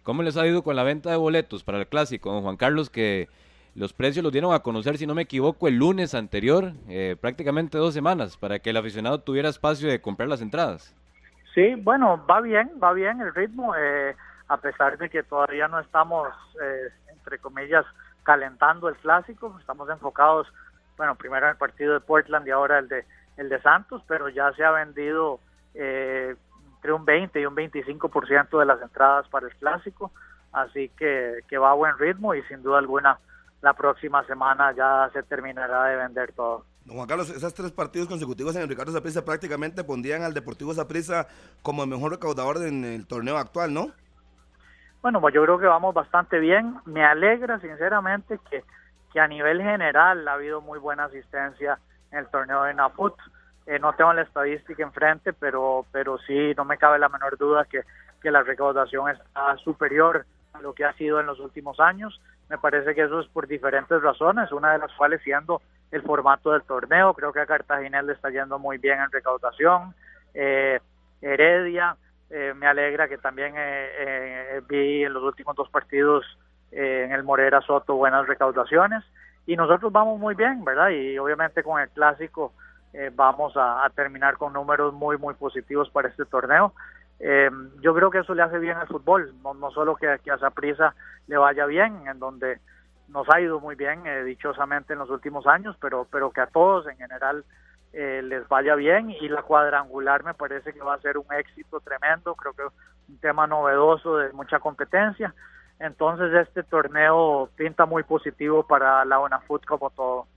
¿Cómo les ha ido con la venta de boletos para el clásico, don Juan Carlos? Que los precios los dieron a conocer, si no me equivoco, el lunes anterior, prácticamente 2 semanas, para que el aficionado tuviera espacio de comprar las entradas. Sí, bueno, va bien el ritmo, a pesar de que todavía no estamos, entre comillas, calentando el clásico. Estamos enfocados, bueno, primero en el partido de Portland y ahora el de Santos, pero ya se ha vendido entre un 20 y un 25% de las entradas para el clásico, así que va a buen ritmo y sin duda alguna la próxima semana ya se terminará de vender todo. Don Juan Carlos, esas 3 partidos consecutivos en el Ricardo Saprissa prácticamente pondrían al Deportivo Saprissa como el mejor recaudador en el torneo actual, ¿no? Bueno, pues yo creo que vamos bastante bien. Me alegra sinceramente que a nivel general ha habido muy buena asistencia en el torneo de Nafut. No tengo la estadística enfrente, pero sí, no me cabe la menor duda que la recaudación está superior a lo que ha sido en los últimos años. Me parece que eso es por diferentes razones, una de las cuales siendo el formato del torneo. Creo que a Cartaginés le está yendo muy bien en recaudación. Heredia, me alegra que también vi en los últimos 2 partidos en el Morera Soto buenas recaudaciones, y nosotros vamos muy bien, ¿verdad? Y obviamente con el clásico vamos a terminar con números muy positivos para este torneo. Yo creo que eso le hace bien al fútbol, no solo que a Saprissa le vaya bien, en donde nos ha ido muy bien, dichosamente en los últimos años, pero que a todos en general les vaya bien, y la cuadrangular me parece que va a ser un éxito tremendo. Creo que un tema novedoso de mucha competencia, entonces este torneo pinta muy positivo para la UNAFUT como todo.